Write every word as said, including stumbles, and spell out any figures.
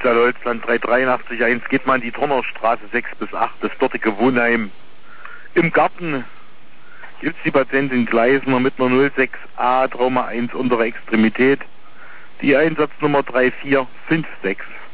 Holzland drei dreiundachtzig eins geht man die Turnerstraße sechs bis acht, das dortige Wohnheim. Im Garten gibt's die Patientin Gleisner mit einer null sechs A, Trauma eins untere Extremität. Die Einsatznummer drei vier fünf sechs.